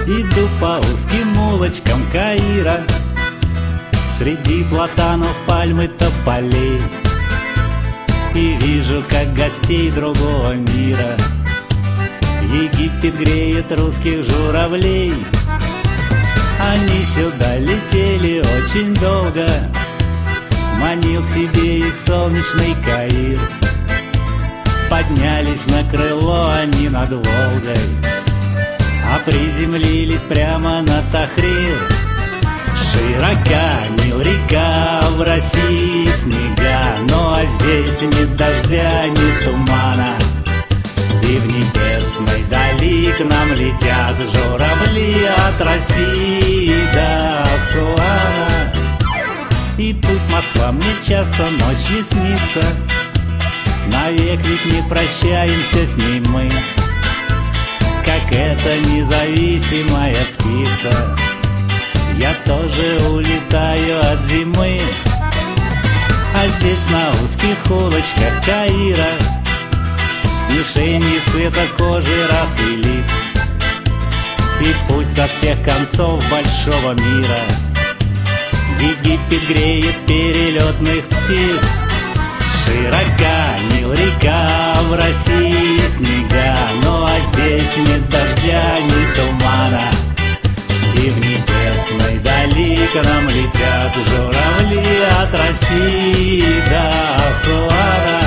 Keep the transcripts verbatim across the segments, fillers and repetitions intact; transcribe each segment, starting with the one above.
Иду по узким улочкам Каира, среди платанов, пальмы, тополей, и вижу, как гостей другого мира Египет греет русских журавлей. Они сюда летели очень долго, манил к себе их солнечный Каир. Поднялись на крыло они над Волгой, а приземлились прямо на Тахрир. Широка Нил река, в России снега, ну а здесь ни дождя, ни тумана. И в небесной дали к нам летят журавли от России до Асуана. И пусть Москва мне часто ночью снится, навек ведь не прощаемся с ней мы, как эта независимая птица. Я тоже улетаю от зимы, а здесь на узких улочках Каира смешение цвета кожи, рас и лиц. И пусть со всех концов большого мира Египет греет перелетных птиц. Широка Нил река, в России снега, ну а здесь ни дождя, ни тумана. И в небесной дали к нам летят журавли от России до Асуана.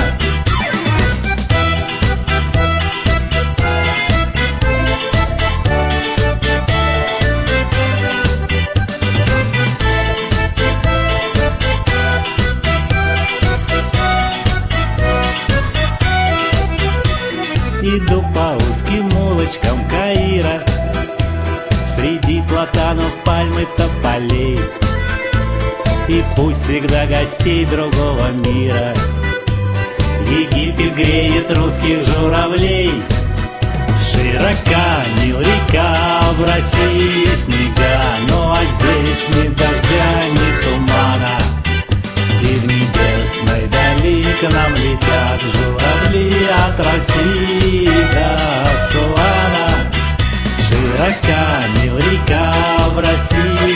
Иду по узким улочкам Каира, среди платанов, пальмы, тополей, и пусть всегда гостей другого мира Египет греет русских журавлей. Широка Нил река, в России снега, ну а здесь ни дождя, ни тумана. И в небесной дали к нам летят журавли от России до Асуана. Широка Нил река, в России